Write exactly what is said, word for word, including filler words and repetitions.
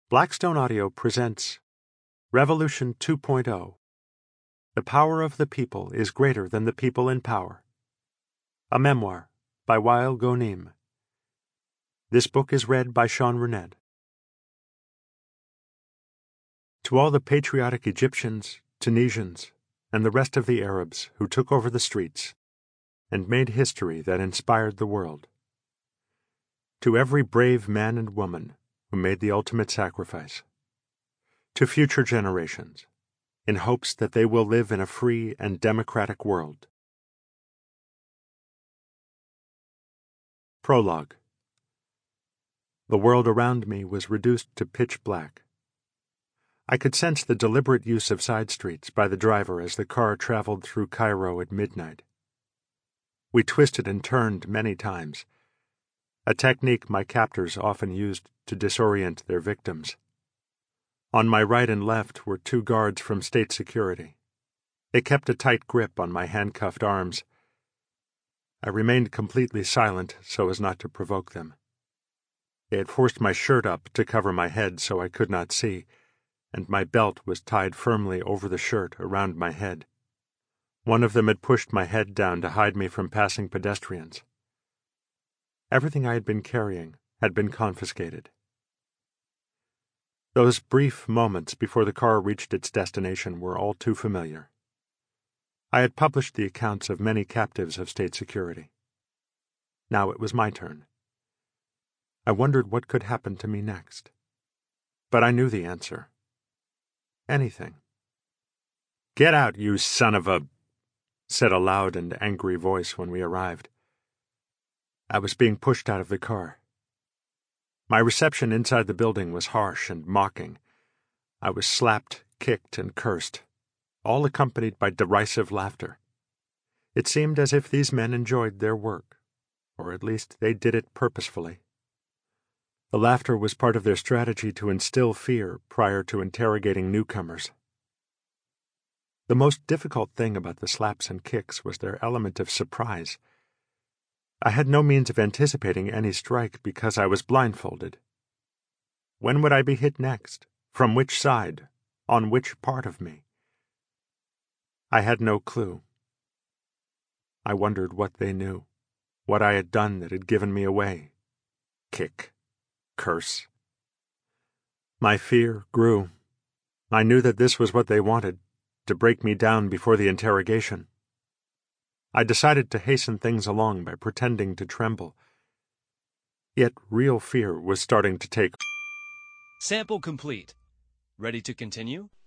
Blackstone Audio presents Revolution two point oh. The Power of the People is Greater Than the People in Power. A memoir by Wael Ghonim. This book is read by Sean Rened. To all the patriotic Egyptians, Tunisians, and the rest of the Arabs who took over the streets and made history that inspired the world. To every brave man and woman who made the ultimate sacrifice. To future generations, in hopes that they will live in a free and democratic world. Prologue. The world around me was reduced to pitch black. I could sense the deliberate use of side streets by the driver as the car traveled through Cairo at midnight. We twisted and turned many times, a technique my captors often used to disorient their victims. On my right and left were two guards from state security. They kept a tight grip on my handcuffed arms. I remained completely silent so as not to provoke them. They had forced my shirt up to cover my head so I could not see, and my belt was tied firmly over the shirt around my head. One of them had pushed my head down to hide me from passing pedestrians. Everything I had been carrying had been confiscated. Those brief moments before the car reached its destination were all too familiar. I had published the accounts of many captives of state security. Now it was my turn. I wondered what could happen to me next. But I knew the answer. Anything. "Get out, you son of a..." said a loud and angry voice when we arrived. I was being pushed out of the car. My reception inside the building was harsh and mocking. I was slapped, kicked, and cursed, all accompanied by derisive laughter. It seemed as if these men enjoyed their work, or at least they did it purposefully. The laughter was part of their strategy to instill fear prior to interrogating newcomers. The most difficult thing about the slaps and kicks was their element of surprise. I had no means of anticipating any strike because I was blindfolded. When would I be hit next? From which side? On which part of me? I had no clue. I wondered what they knew, what I had done that had given me away. Kick. Curse. My fear grew. I knew that this was what they wanted, to break me down before the interrogation. I decided to hasten things along by pretending to tremble. Yet real fear was starting to take. Sample complete. Ready to continue?